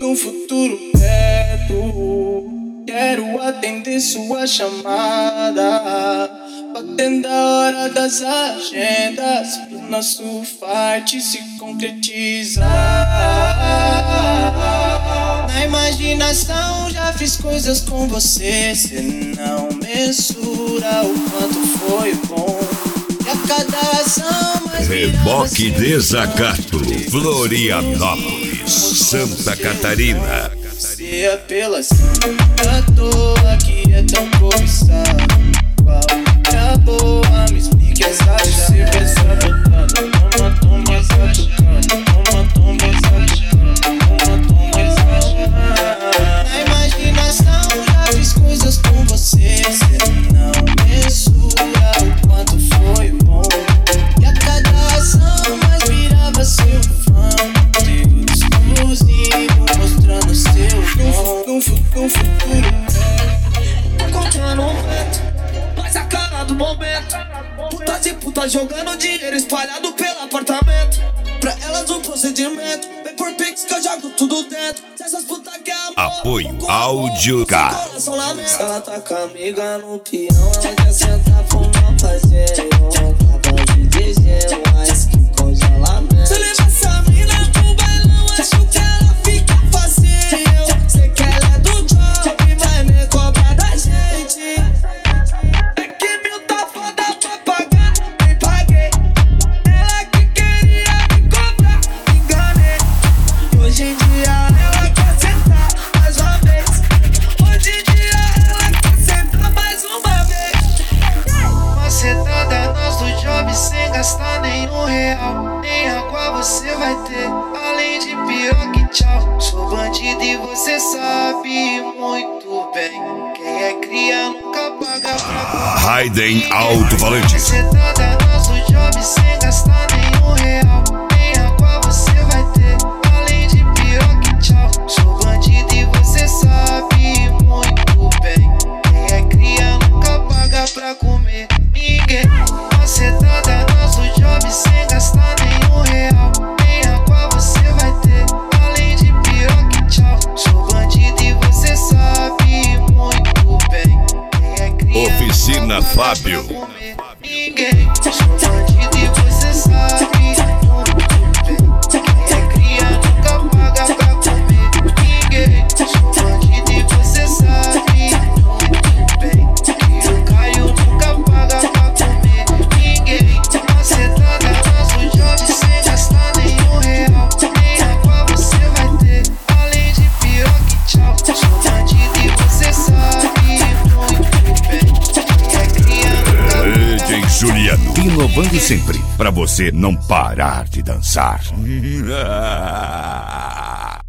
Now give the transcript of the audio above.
num futuro perto, quero atender sua chamada, batendo a hora das agendas, pro nosso fight se concretizar. Na imaginação já fiz coisas com você, cê não mensura o quanto foi bom. E a cada ação mais Reboque Desacato, Florianópolis, Santa Catarina. Você é apelação à toa que é tão cobiçado. Qual é a boa? Me explique essa você pensa botando. Toma, exatando. Toma, exatando. Na imaginação já fiz coisas com você, cê não mensura o quanto foi bom. E a cada ação mais virava seu fã. Conteúdo exclusivo mostrando seu dom. Num futuro Encontrando um vento, mas a cara do momento. Putas e putas jogando dinheiro espalhado pelo apartamento. Pra elas um procedimento, vem por Pix que eu jogo tudo dentro. Se essas putas querem amor, Apoio Áudio Car. ela tá com a amiga no peão, ela quer sentar pro meu parceiro. Acabou de dizer, mas que congelamento. Se eu levar essa mina pro bailão, acho que ela fica fácil. Sei que ela é do job, vai me cobrar da gente. É que mil tá foda pra pagar, nem paguei. Ela que queria me cobrar, me enganei. Hoje em dia ela quer sentar mais uma vez. Hoje em dia ela quer sentar mais uma vez. Macetada nós do job sem gastar nenhum real. Nem água você vai ter, além de piroca e tchau. Sou bandido e você sabe muito bem. Quem é cria nunca paga pra Raiden Alto-Falantes. Macetada nós do job sem gastar nenhum real. Nem água você vai ter, além de piroca e tchau. Sou bandido e você sabe muito bem. Quem é cria nunca paga pra comer ninguém. Macetada nós do job sem gastar nenhum real. Nem água você vai ter, além de piroca e tchau. Sou bandido e você sabe muito bem. Quem é cria Oficina nunca paga Fábio. pra comer ninguém. Sou bandido e você sabe muito bem. Quem é cria nunca paga pra comer ninguém. Sou bandido e você sabe muito bem. Que o Caio nunca paga pra comer ninguém. Macetada nós do job sem gastar nenhum real. Nem água você vai ter, além de piroca e tchau. Sou bandido e você sabe muito bem. Quem é cria nunca paga DJ Juliano, inovando sempre, pra você não parar de dançar.